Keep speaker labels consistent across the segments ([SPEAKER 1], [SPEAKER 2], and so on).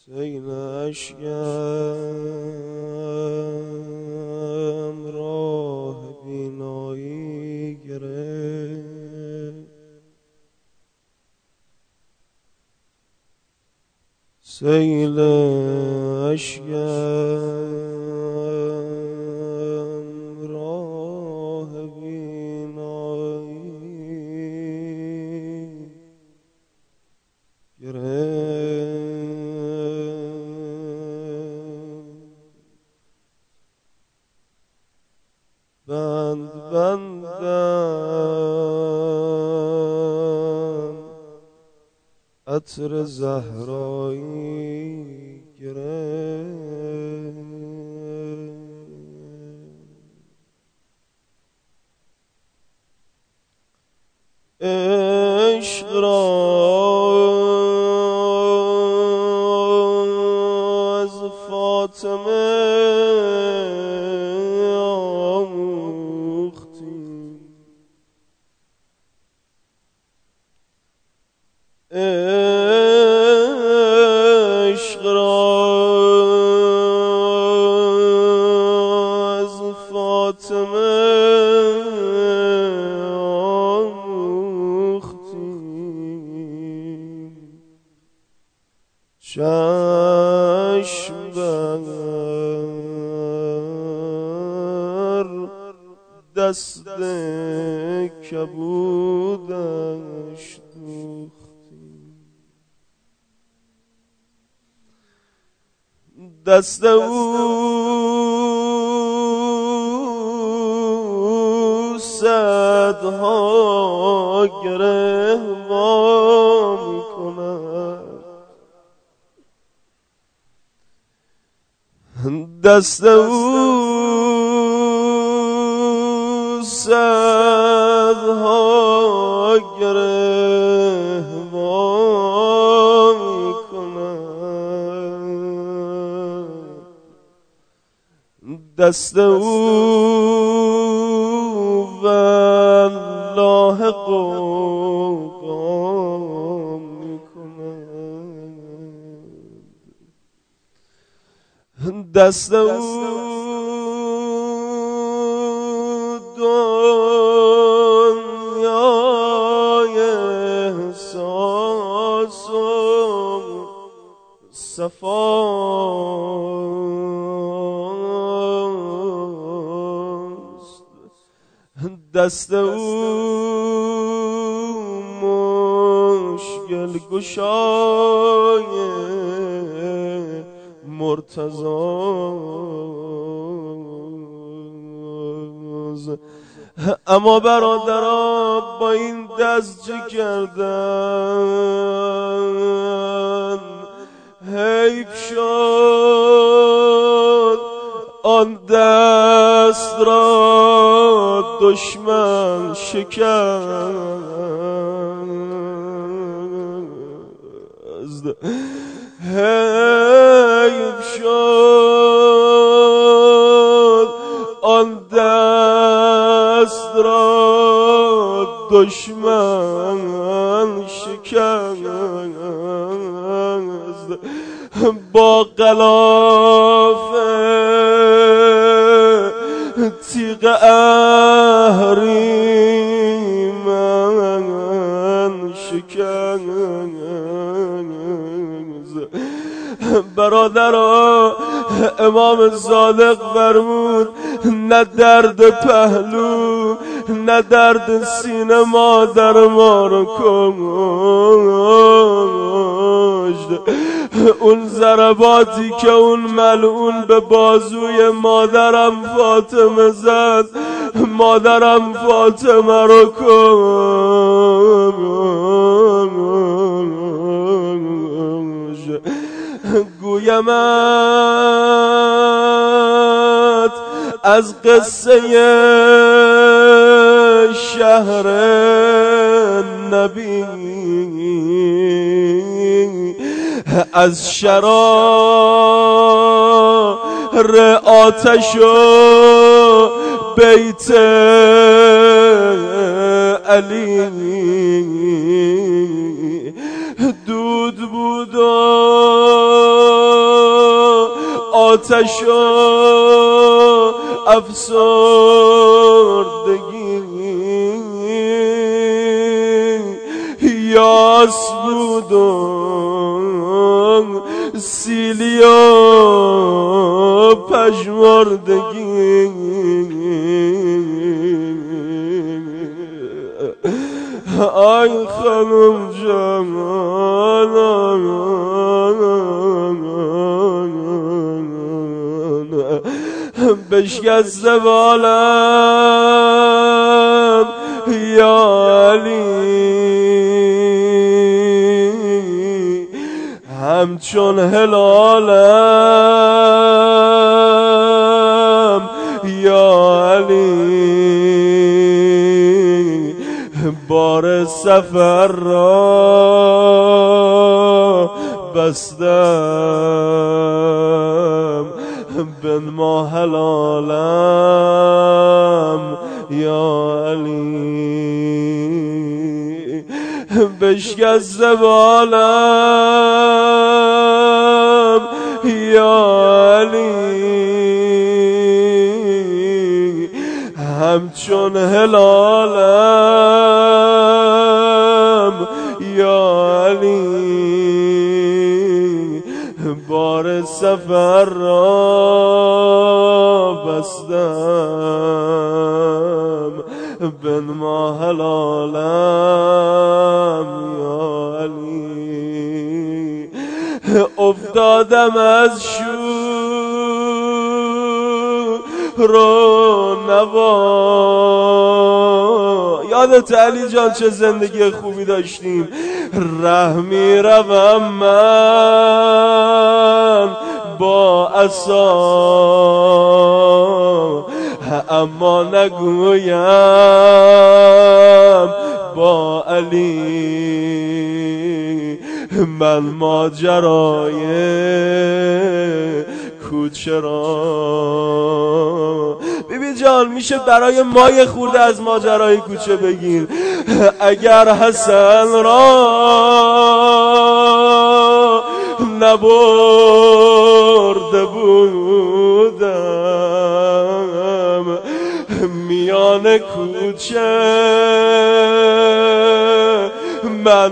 [SPEAKER 1] سیل اشکم راه بینایی گرفت، سیل اشکم راه بینایی گرفت. بند بندم عطر زهرایی گرفت، عشق را از فاطمه آموختیم، عشق را از فاطمه آموختیم، چشم بر دست کبودش دوختیم، دست او صدها گره وا می‌کند، دست او صدها گره وا می‌کند، دست او والله قوقا می‌کند، دست او دنیای احساس و صفاست، دست او مشکل گشای مرتضی. اما برادران با این دست چه کردن؟ حیف شد آن دست را دشمن شکست، حیف شد آن دست را دشمن شکست، با غلاف تیغ اهریمن شکست. برادرها، امام صادق فرمود نه درد پهلو نه درد سینه مادر ما رو کشت، اون ضرباتی که اون ملعون به بازوی مادرم فاطمه زد، مادرم فاطمه رو کشت. گویمت از قصه شهر نبی، از شرار آتش و بیت علی، دود بود آتش و افسردگی یاس بود و سیلی و پژمردگی آی خانم جانم بشکسته بالم یا علی همچون هلالم یا علی بار سفر را بستم بنما هلالم یا علی بشکسته بالم یا علی همچون هلالم یا علی بار سفر را بستم بنما هلالم یا علی افتادم از شور و نوا یادت علی جان چه زندگی خوبی داشتیم رحمی روم من با عصا اما نگویم با علی من ماجرای کوچه را بیبی جان میشه برای ما یه خورده از ماجرای کوچه بگیر اگر حسن را نبرده بودم میان کوچه من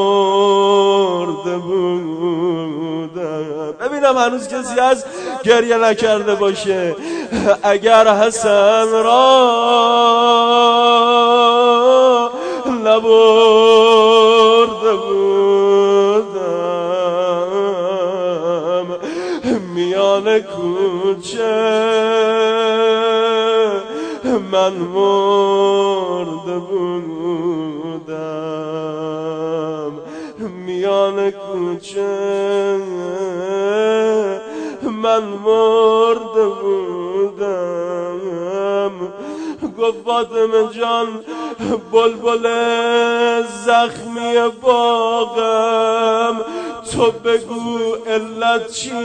[SPEAKER 1] مرده بودم ببینم هنوز کسی از گریه نکرده باشه اگر حسن را نبرده بودم میان کوچه من مرده بودم میان کوچه من مرده بودم گفت فاطمه جان بلبل زخمی باغم تو بگو علت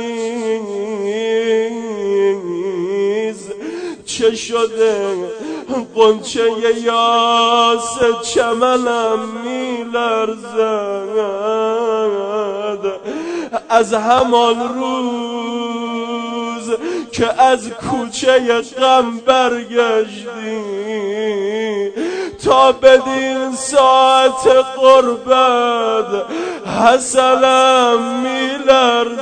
[SPEAKER 1] چیز چه شده قنچه یاس چمنم میلرزد از همان روز که از کوچه غم برگشتی تا بدین ساعت قربت حسنم میلرزد